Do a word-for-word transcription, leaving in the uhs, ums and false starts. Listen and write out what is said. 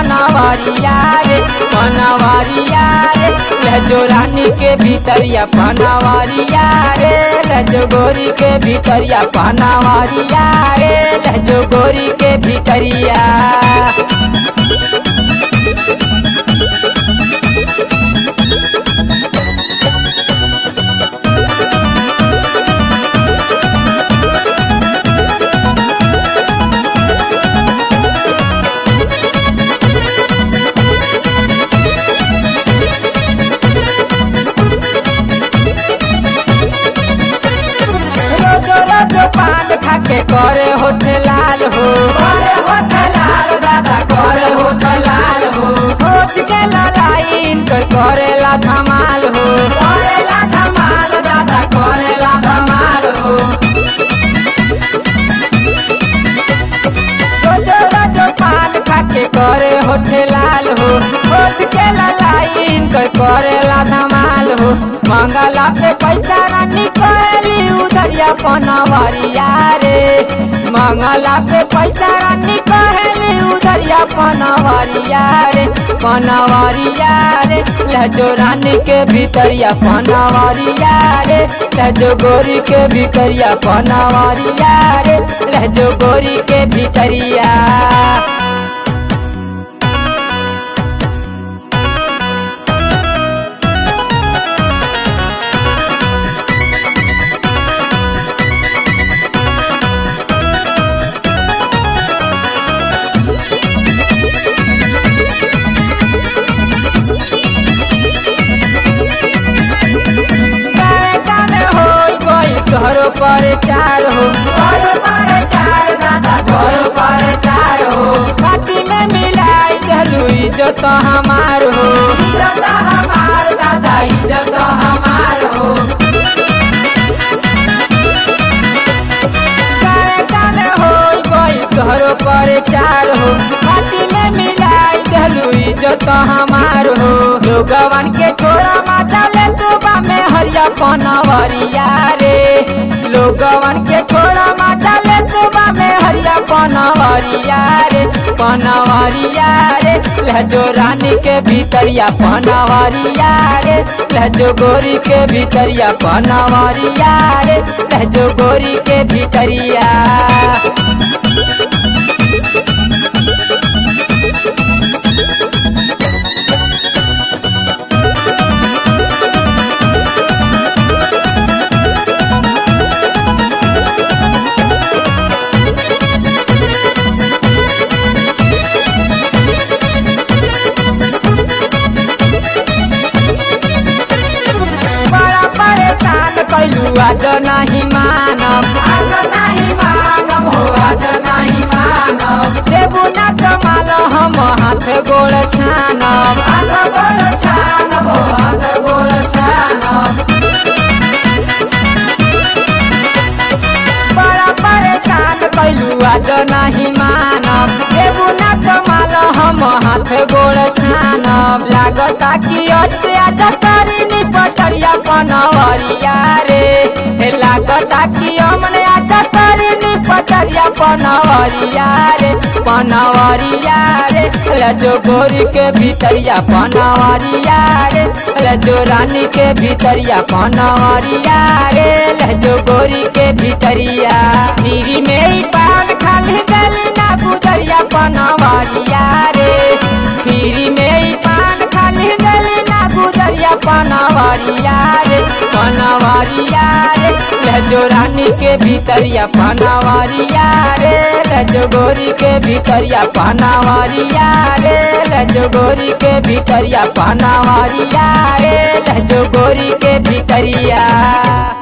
पनवरिया रे पनवरिया रे लहजो रानी के भीतरिया पनवरिया रे लहजो गोरी के भीतरिया पनवरिया रे लहजो गोरी के भीतरिया। जो पान खाके करे होठ लाल हो करे होठ लाल दादा करे होठ लाल हो होठ के लाइन कर करेला धमाल हो करेला धमाल दादा करेला धमाल हो। जो जो पान खाके करे होठ लाल हो होठ के लाइन कर करेला धमाल हो मंगला पे पैसा रानी कहली उधरिया पनवरिया रे मंगला पे पैसा रानी कहली उधरिया पनवरिया रे पनवरिया रे लहजो रानी के भीतरिया पनवरिया रे लहजो गोरी के भीतरिया पनवरिया रे लहजो गोरी के भीतरिया। घरों पर चार हो घरों पर चार दादा घरों पर चार हो पार्टी में मिलाई चलू इज्जत हमार हो इज्जत हमार दादा इज्जत हमार हो। गाने हो घरों पर चार हो पार्टी में मिलाई चलू इज्जत हमार हो लोगवन के छोड़ा माता ले तुबा में हरिया पनवरिया रे लोगवन के छोड़ा माता ले तुबा में हरिया पनवरिया रे पनवरिया रे लहजो रानी के भीतरिया पनवरिया रे लहजो गोरी के भीतरिया पनवरिया रे लहजो गोरी के भीतरिया। कैलू आज नहीं मानब आज नहीं मानब हो आज नहीं मानब देबू ना कमाल हम हाथ गोड़ छानब हाथ गोड़ छानब हो हाथ गोड़ छानब। बड़ा परेशान कैलू आज नहीं मानब देबू ना कमाल हम हाथ गोड़ छानब लागता कि आज करी नी पटरिया पनवरिया रे लागता कि हमने आज करी नी पटरिया पनवरिया रे पनवरिया रे लहजो गोरी के भीतरिया पनवरिया रे लहजो रानी के भीतरिया पनवरिया रे लहजो गोरी के भीतरिया। खीरी में ही पान खाली गली ना गुजरिया पनवरिया रे खीरी में ही पान खाली गली ना गुजरिया पनवरिया रे पनवरिया रे लहजो रानी के भीतरिया पनवरिया रे लहजो गोरी के भीतरिया पनवरिया रे लहजो गोरी के भीतरिया पनवरिया रे लहजो गोरी के भीतरिया।